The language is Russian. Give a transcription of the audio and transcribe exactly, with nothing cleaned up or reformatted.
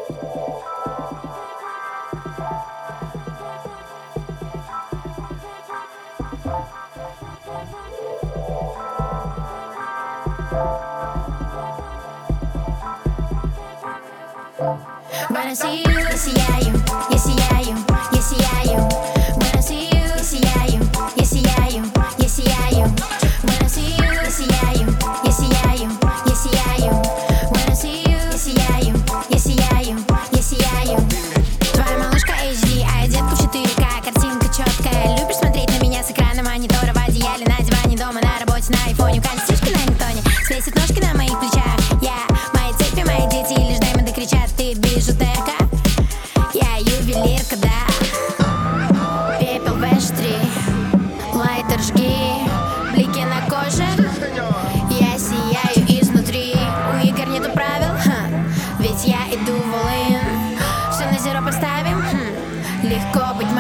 When I see you, я сияю, я сияю, я сияю. When I see you, я сияю, я сияю, я сияю. When I see you, я сияю, я сияю, я сияю. When I see you, я сияю, я сияю, я сияю. Твоя малышка эйч ди, а я детка в четыре ка. Картинка четкая, любишь смотреть на меня с экрана монитора в одеяле, на диване, дома, на работе, на айфоне. Костюшка на Ньютоне, свесит ножки на моих плечах. Я, мои цепи, мои дети, лишь даймонды кричат, ты бижутерка. Я ювелирка, да. Пепел в эш три, лайтер жги, блики на коже. Я сияю изнутри, у игр нету правил, ха. Ведь я иду в all in. Все на зеро поставим, хм. Легко быть